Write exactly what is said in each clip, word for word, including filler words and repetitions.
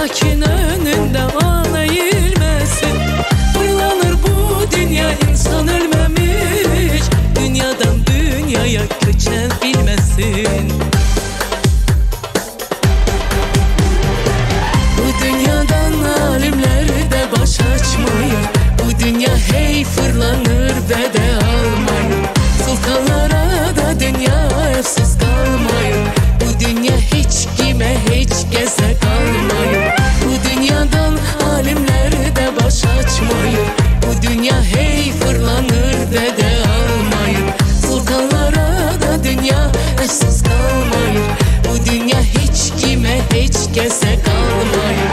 İdrakin önünde an eğilmesin. Fırlanır bu dünya, insan ölmemiş. Dünyadan dünyaya köçen bilmesin. Bu dünyadan alimler de baş açmayın. Bu dünya hey fırlanır ve de almayın. Sultanlara da dünya evsiz kalmayın. Bu dünya hiç kime hiç kese kalmayın. Bu dünyadan alimler de baş açmayın. Bu dünya hey fırlanır ve de almayın. Sultanlara da dünya evsiz kalmayın. Bu dünya hiç kime hiç kese kalmayın.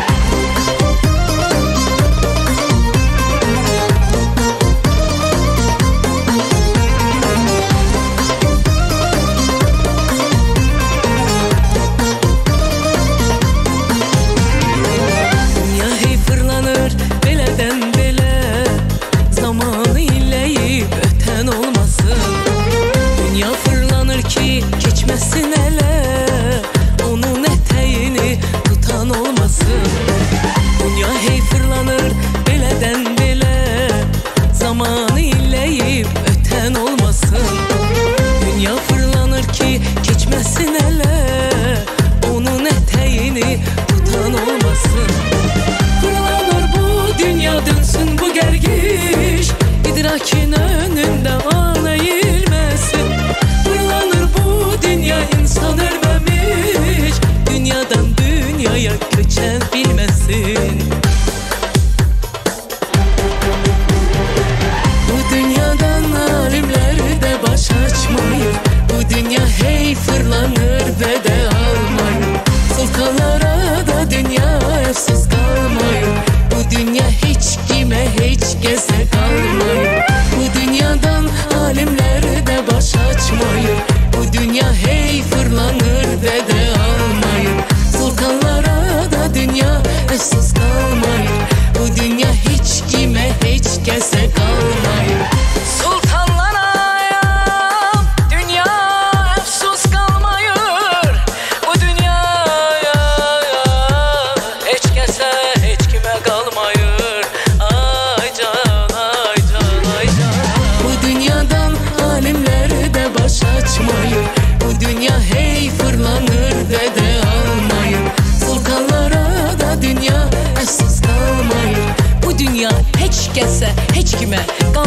Geçmesin ele, onun eteğini tutan olmasın. Dünya hey fırlanır beleden bele, zamanı illeyip öten olmasın. Dünya fırlanır ki geçmesin ele, onun eteğini tutan olmasın. Fırlanır bu dünya, dönsün bu gergiş, idrakin önünde an eğilmesin. Fırlanır bu dünya, insan ölmemiş. Dünyadan dünyaya köçen bilmesin. Bu dünyadan alimler de baş açmayın. Bu dünya hey fırlanır ve de almayın. Sultanlara da dünya evsiz kalmayın. Bu dünya hiç kime hiç kese kalmayın. Bu dünyadan alimler de baş açmayın. Bu dünya hey fırlanır ve de almayın. Sultanlara da dünya evsiz kalmayın. Bu dünya hiç kime hiç kese kalmayın. Sultanlara dünya evsiz kalmayır. Bu dünyaya hiç kese hiç kime kalmayır. Ay can ay can ay can. Bu dünyadan alimler de baş açmayın. Bu dünya hey fırlanır ve de almayın. Sultanlara da dünya evsiz kalmayın. Bu dünya hiç kese hiç kime kalmayır.